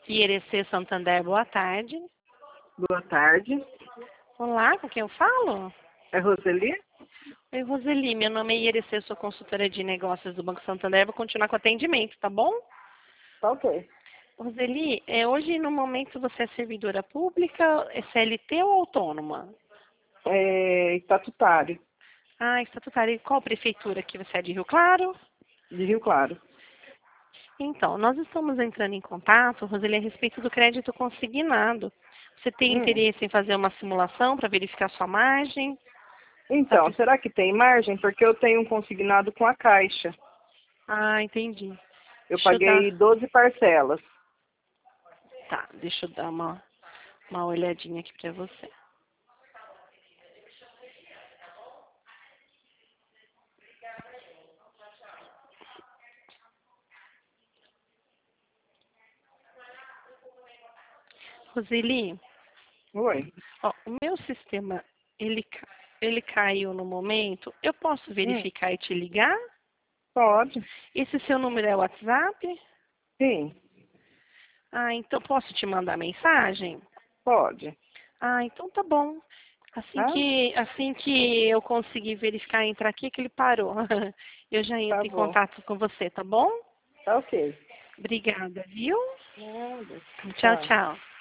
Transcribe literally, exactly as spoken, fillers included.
I R C Santander, boa tarde. Boa tarde. Olá, com quem eu falo? É Roseli? Oi, Roseli, meu nome é I R C, sou consultora de negócios do Banco Santander, vou continuar com o atendimento, tá bom? Tá ok. Roseli, é, hoje no momento você é servidora pública, é C L T ou autônoma? É estatutário, Ah, estatutária. E qual prefeitura que você é, de Rio Claro? de Rio Claro. Então, nós estamos entrando em contato, Roseli, a respeito do crédito consignado. Você tem Hum. interesse em fazer uma simulação para verificar sua margem? Tá Então, pre- será que tem margem? Porque eu tenho um consignado com a Caixa. Ah, entendi. Eu Deixa eu dar. paguei doze parcelas. Tá, deixa eu dar uma, uma olhadinha aqui para você. Roseli, Oi. ó, o meu sistema, ele, ca- ele caiu no momento. Eu posso Hum. verificar e te ligar? Pode? Esse seu número é o WhatsApp? Sim, Ah, então posso te mandar mensagem? pode. Ah, então tá bom. Assim Ah, que, assim que eu conseguir verificar e entrar aqui, que ele parou. Eu já tá entro em bom. contato com você, tá bom? Tá ok. Obrigada, viu? Nada. Tchau, Tchau. tchau.